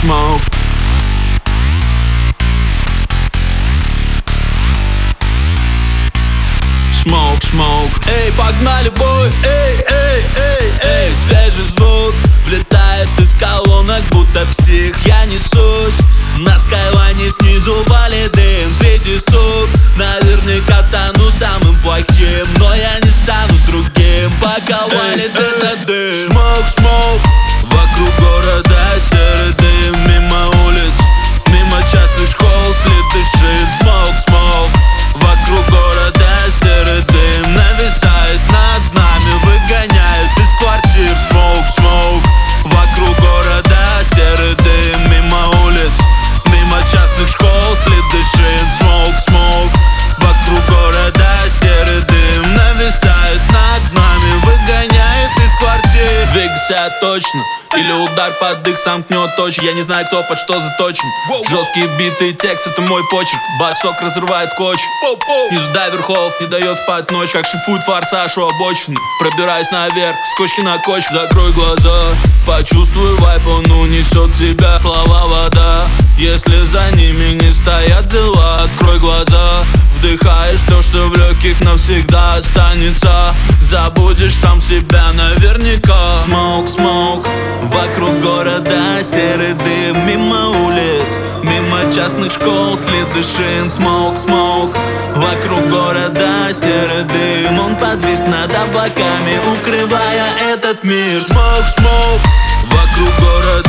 smoke. Smoke, smoke. Эй, погнали, бой, эй, свежий звук влетает из колонок, будто псих. Я несусь на скайлайне, снизу валит дым. Среди сук наверняка стану самым плохим, но я не стану другим, пока валит этот дым. Смоук, смоук, вокруг города серый дым. Мимо улиц, мимо частных школ, следы шин. Смоук, смоук, вокруг города серый дым нависает над нами, выгоняют из квартир. Смоук, смоук, вокруг города серый дым. Мимо улиц, мимо частных школ, следы шин. Смоук, смоук, вокруг города серый дым нависает над нами, выгоняет из квартир. Двигайся точно, или удар под дых сомкнет точно. Я не знаю, кто под что заточен. Жесткие биты и текст — это мой почерк. Басок разрывает клочья. Снизу до верхов не дает спать ночь. Как шлифует форсаж у обочины. Пробираюсь наверх, с кочки на кочку. Закрой глаза, почувствуй вайп, он унесет тебя. Слова вода, если за ними не стоят дела. Открой глаза, вдыхаешь то, что в легких навсегда останется. Забудешь сам себя наверняка. Смоук, смоук, вокруг города серый дым. Мимо улиц, мимо частных школ, следы шин. Смоук, смоук, вокруг города серый дым. Он подвис над облаками, укрывая этот мир. Смоук, смоук, вокруг города